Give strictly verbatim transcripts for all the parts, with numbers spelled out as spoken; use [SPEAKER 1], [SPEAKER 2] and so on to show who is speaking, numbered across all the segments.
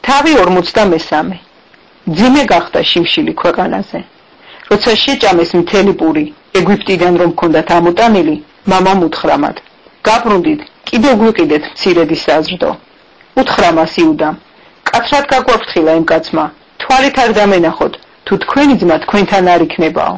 [SPEAKER 1] თავი ორმოცდამესამე. ძიმე გახდა შიმშილი ქვეყანაზე. როცა შეჭამეს მთელი პური ეგვიპტიდან რომ ჰქონდათ ამოტანილი, მამამ უთხრა მათ: გაბრუნდით, კიდევ გვიყიდეთ მცირედი საზრდო. უთხრა მას იუდამ: კაცრად გაგვაფრთხილა იმ კაცმა, თვალით არ დამენახოთ, თუ თქვენი ძმა თქვენთან არ იქნებაო.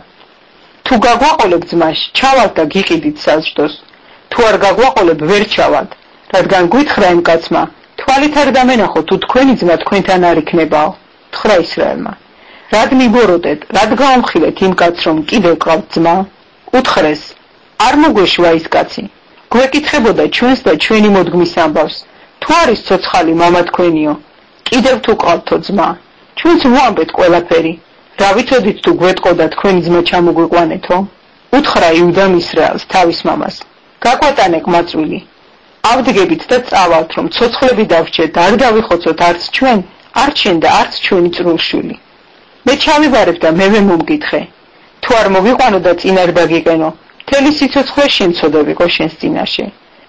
[SPEAKER 1] თუ გაგვაყოლებ ძმას, ჩავალთ და გიყიდით საზრდოს. თუ არ გაგვაყოლებ, ვერ ჩავალთ, რადგან გვითხრა იმ კაცმა, თვალით არ დამენახოთ, თუ თქვენი ძმა თქვენთან არ იქნებაო. თხრა ისრაელმა: რად მიბოროტეთ, რად გაუმხილეთ იმ კაცს, რომ კიდევ ყავთ ძმა? უთხრეს: არ მოგვეშვა ის კაცი. გვეკითხებოდა ჩვენს და ჩვენი მოდგმის ამბავს. თუ არის ცოცხალი მამა თქვენიო, კიდევ თუ ყავთო ძმა, ჩვენც ვუამბეთ ყველაფერი. რა ვიცოდით თუ გვეტყოდა თქვენი ძმა ჩამოგვიყვანეთო? უთხრა იუდამ ისრაელს თავის მამას: გაგვატანე ყმაწვილი. ავდგებით და წავალთ, რომ ცოცხლები დავრჩეთ, არ დავიხოცოთ არც ჩვენ, არც შენ და არც ჩვენი წრულშვილი. მე ჩავიბარებ და მევე მომკითხე. თუ არ მოვიყვანო და წინ არ დაგიყენო, მთელი სიცოცხლე შემცოდებიყო შენს წინაშე.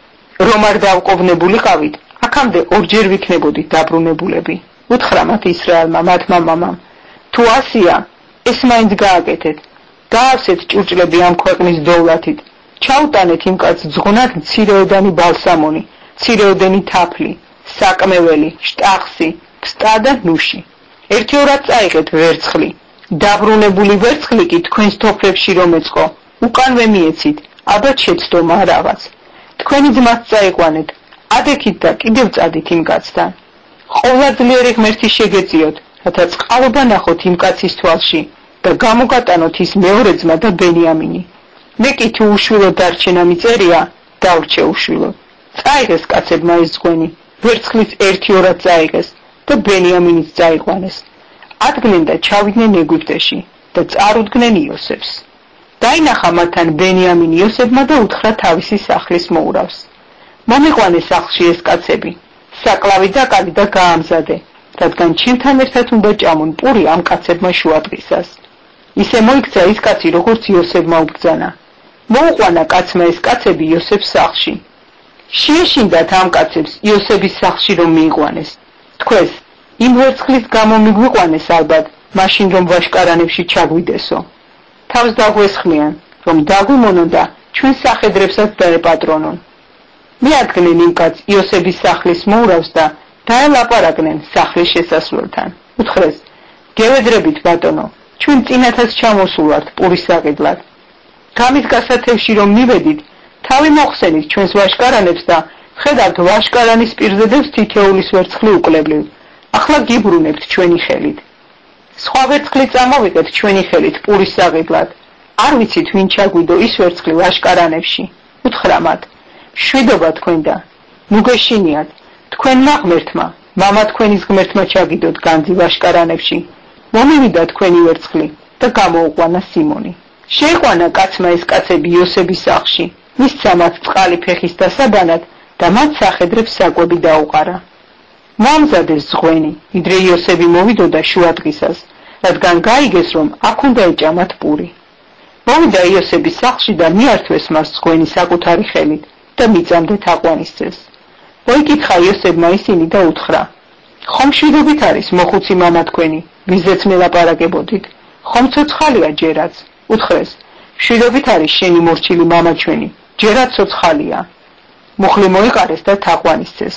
[SPEAKER 1] რომ არ დავყოვნებულიყავით, აქამდე ორჯერ ვიქნებოდით დაბრუნებულები. უთხრა მათ ისრაელმა მათმა მამამ: თუ ასია, ეს მაინც გააკეთეთ. გაავსეთ ჭურჭლები ამ ქვეყნის დოვლათით. ჩაუტანეთ იმ კაცს ძღვნად მცირეოდანი ბალსამონი, მცირეოდენი თაფლი, საკმეველი, შტახსი, ფსტა და ნუში. ერთიორად წაიღეთ ვერცხლი. დაბრუნებული ვერცხლი კი თქვენს თოფლებში რომ ეწყო, უკანვე მიეცით, აბა შეცდომა რაღაც. თქვენი ძმას წაიყვანეთ, ადექით და კიდევ წადით იმ კაცთან. ყოვლადლიერი ღმერთი შეგეწიოთ, რათა წყალობა ნახოთ იმ კაცის თვალში და გამოგატანოთ ის მეორე ძმა და ბენიამინი. მე კი თუ უშვილოდ დარჩენა მიწერია, დავრჩე უშვილოდ. წაიღეს კაცებმა ეს ზღვენი, ვერცხლიც ერთიორად წაიღეს და ბენიამინიც წაიყვანეს. ადგნენ და ჩავიდნენ ეგვიპტეში და წარუდგნენ იოსებს. დაინახა მათთან ბენიამინი იოსებმა და უთხრა თავისი სახლის მოურავს: მომიყვანე სახლში ეს კაცები, საკლავი დაკალი და გაამზადე, რადგან ჩემთან ერთად უნდა ჭამონ პური ამ კაცებმა შუადღისას. ისე მოიქცა ის კაცი, როგორც იოსებმა უბრძანა. მოუყვანა კაცმა ეს კაცები იოსებს სახლში. შეეშინდათ ამ კაცებს იოსების სახლში რომ მიიყვანეს. თქვეს: იმ ვერცხლის გამო მიგვიყვანეს ალბათ, მაშინ რომ ვაშკარანებში ჩაგვიდესო. თავს დაგვესხმიან, რომ დაგვიმონონ და ჩვენ სახედრებსაც დაეპატრონონ. მიადგნენ იმ კაცს იოსების სახლის მოურავს და დაელაპარაკნენ სახლის შესასვლელთან. უთხრეს: გევედრებით ბატონო, ჩვენ წინათაც ჩამოსულვართ პურის საყიდლად. გამის გასათევში რომ მივედით, თავი მოხსენით ჩვენს ვაშკარანებს და ხედავთ ვაშკარანის პირზე დევს თითეულის ვერცხლი უკლებლივ. ახლა გიბრუნებთ ჩვენი ხელით. სხვა ვერცხლი წამოვიღეთ ჩვენი ხელით პურის საყიდლად. არ ვიცით ვინ ჩაგვიდო ის ვერცხლი ვაშკარანებში. უთხრა მათ: მშვიდობა თქვენ და ნუ გეშინიათ, თქვენმა ღმერთმა, მამა თქვენის ღმერთმა ჩაგიდოთ განძი ვაშკარანებში. მომივიდა თქვენი ვერცხლი და გამოუყვანა სიმონი. შეიყვანა კაცმა ეს კაცები იოსების სახლში, მისცა მათ წყალი ფეხის დასაბანად და მათ სახედრებს საკვები დაუყარა. მოამზადეს ზღვენი, ვიდრე იოსები მოვიდოდა შუადღისას, რადგან გაიგეს რომ აქ უნდა ეჭამათ პური. მოვიდა იოსების სახლში და მიართვეს მას ზღვენი საკუთარი ხელით და მიწამდე თაყვანისცეს. მოიკითხა იოსებმა ისინი და უთხრა: ხომ მშვიდობით არის მოხუცი მამა თქვენი, ვიზეც მელაპარაკებოდით? ხომ ცოცხალია ჯერაც? უთხრეს: მშვიდობით არის შენი მორჩილი მამა ჩვენი, ჯერაც ცოცხალია. მუხლი მოიყარეს და თაყვანისცეს.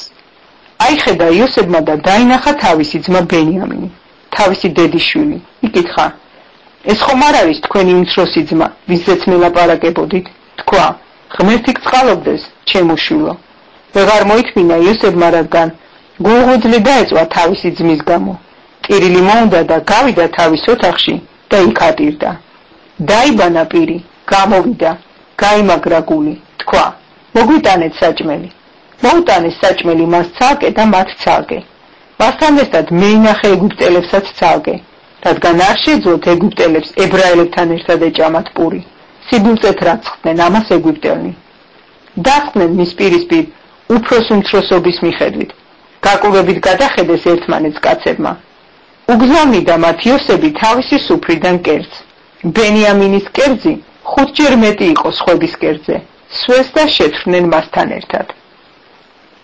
[SPEAKER 1] აიხედა იოსებმა და დაინახა თავისი ძმა ბენიამინი, თავისი დედიშვილი. იკითხა: ეს ხომ არ არის თქვენი უმცროსი ძმა, ვიზეც მელაპარაკებოდით? თქვა: ღმერთი გწყალობდეს, ჩემო შვილო. ვეღარ მოითმინა იოსებმა, რადგან გულღვიძლი დაეწვა თავისი ძმის გამო. ტირილი მოუნდა და გავიდა თავის ოთახში და იქ ატირდა. დაიბანა პირი, გამოვიდა, გაიმაგრა გული. თქვა: მოგვიტანეთ საჭმელი. მოუტანეს საჭმელი მას ცალკე და მათ ცალკე. მასთან ერთად მეინახე ეგვიპტელებსაც ცალკე, რადგან არ შეძლოთ ეგვიპტელებს ებრაელებთან ერთად ეჭამათ პური. სიბულწეთ რაცხდნენ ამას ეგვიპტელნი. დასხდნენ მის პირისპირ უფროს უმცროსობის მიხედვით. გაკვირვებით გადახედეს ერთმანეთს კაცებმა. უგზავნიდა მათ იოსები თავისი სუფრიდან კერძს. ბენიამინის კერძი ხუთჯერ მეტი იყო სხვების კერძზე. სვეს და შეთრდნენ მასთან ერთად.